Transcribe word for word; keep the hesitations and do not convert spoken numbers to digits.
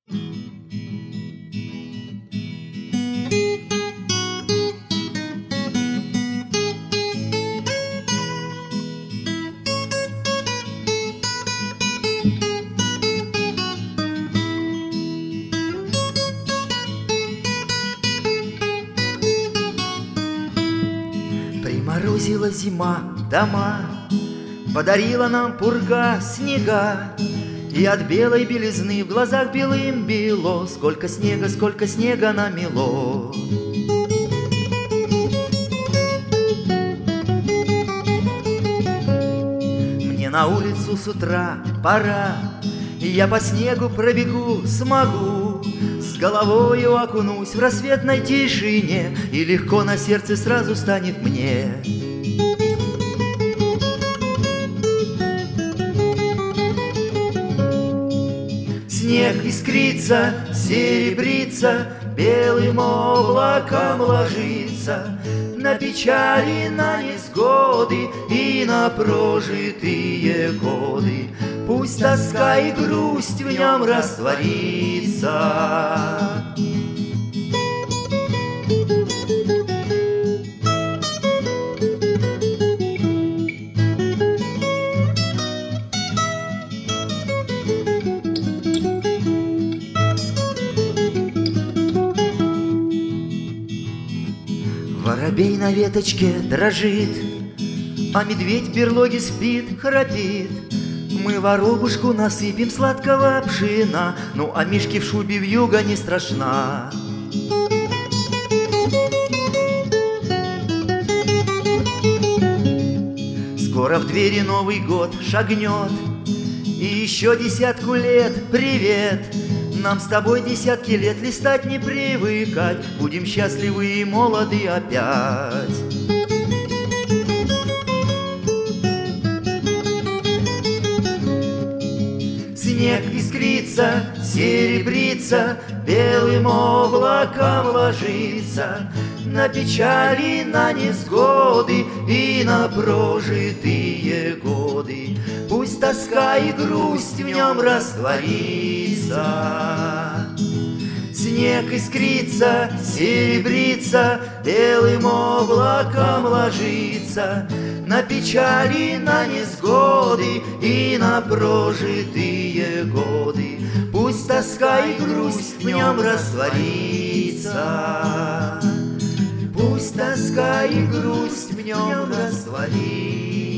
Приморозила зима дома, подарила нам пурга снега, и от белой белизны в глазах белым бело, сколько снега, сколько снега намело. Мне на улицу с утра пора, и я по снегу пробегу смогу. С головою окунусь в рассветной тишине, и легко на сердце сразу станет мне. Снег искрится, серебрится, белым облаком ложится на печали, на невзгоды и на прожитые годы. Пусть тоска и грусть в нем растворится. Воробей на веточке дрожит, а медведь в берлоге спит, храпит. Мы воробушку насыпем сладкого пшена, ну а мишке в шубе вьюга не страшна. Скоро в двери Новый год шагнет, и еще десятку лет привет. Нам с тобой десятки лет листать не привыкать, будем счастливы и молоды опять. Снег искрится, серебрится, белым облаком ложится на печали, на невзгоды и на прожитые годы. Пусть тоска и грусть в нем растворится. Снег искрится, серебрится, белым облаком ложится на печали, на невзгоды и на прожитые годы. Пусть тоска и грусть в нем растворится. Пусть тоска и грусть в нем растворится.